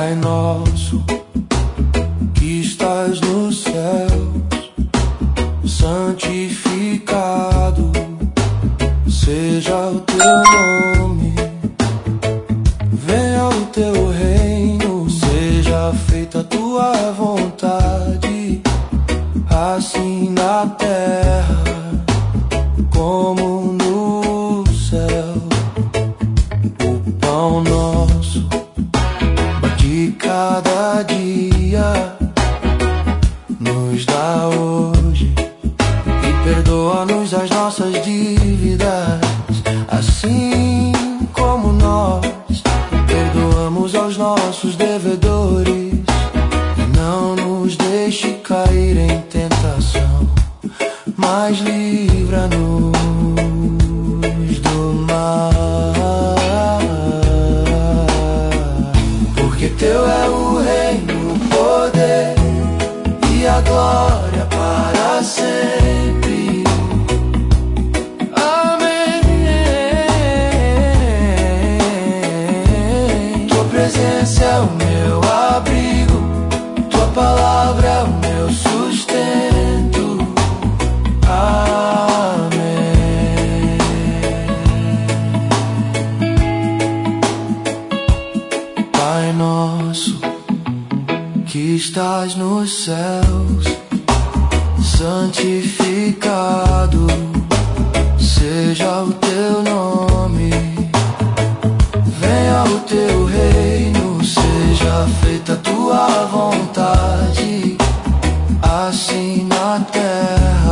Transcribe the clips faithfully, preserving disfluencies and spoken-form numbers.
Pai nosso, que estás nos céus, santificado seja o teu nome. Venha o teu reino, seja feita a tua vontade, assim na terra como no céu. O pão nosso de cada dia nos dá hoje, e perdoa-nos as nossas dívidas, assim como nós perdoamos aos nossos devedores. E não nos deixe cair em tentação, mas livra-nos do mal. Porque teu é o reino, o poder e a glória para sempre. Amém. Tua presença é o meu abrigo, tua palavra é o meu sustento. Amém. Pai nosso, que estás nos céus, santificado seja o teu nome. Venha o teu reino, seja feita a tua vontade, assim na terra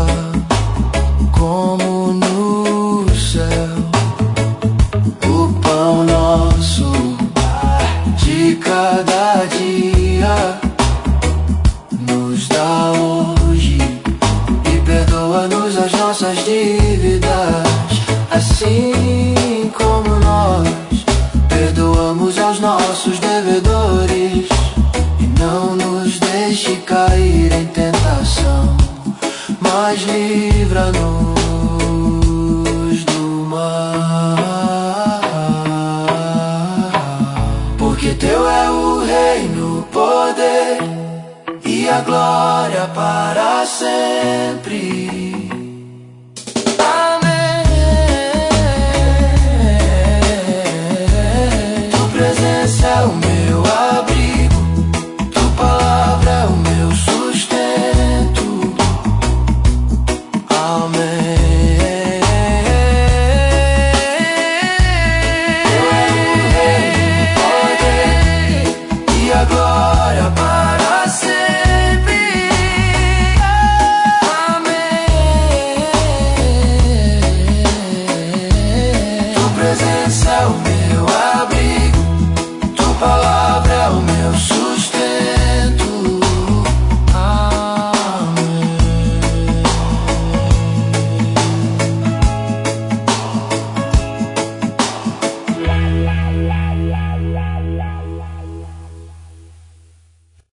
como no céu. O pão nosso de cada dia nos dá hoje, e perdoa-nos as nossas dívidas, assim como nós perdoamos aos nossos devedores. E não nos deixe cair em tentação, mas livra-nos do mal. Porque teu é o reino, o poder e a glória para sempre.